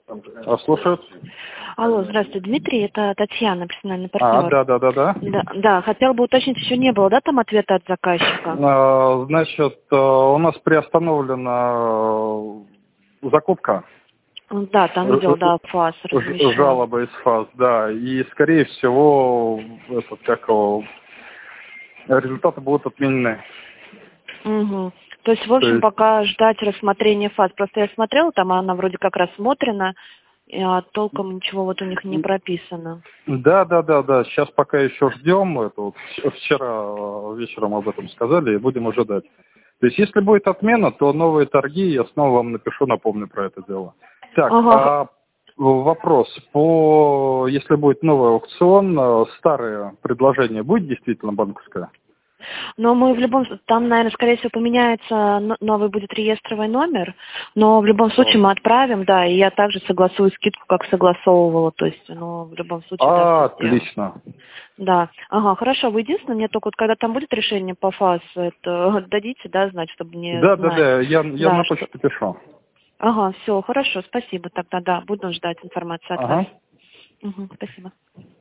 Слушают. Алло, здравствуйте, Дмитрий, это Татьяна, персональный партнер. Да. Да, хотел бы уточнить, еще не было, да, там ответа от заказчика? Значит, у нас приостановлена закупка. Да, там видел, да, ФАС размещал. Жалоба из ФАС, да. И, скорее всего, результаты будут отменены. Угу. То есть, в общем, пока ждать рассмотрения ФАС. Просто я смотрела, там она вроде как рассмотрена, а толком ничего вот у них не прописано. Да. Сейчас пока еще ждем. Это вот вчера вечером об этом сказали и будем ожидать. То есть, если будет отмена, то новые торги, я снова вам напомню про это дело. Так, вопрос. Если будет новый аукцион, старое предложение будет действительно банковское? Но мы в любом случае, там, наверное, скорее всего, поменяется, новый будет реестровый номер, но в любом случае мы отправим, да, и я также согласую скидку, как согласовывала, то есть, но в любом случае... Отлично. Да, хорошо, вы единственное, мне только вот когда там будет решение по ФАС, это дадите, да, знать, чтобы мне знать. Да, я на почту пишу. Все, хорошо, спасибо тогда, да, буду ждать информации от вас. Спасибо.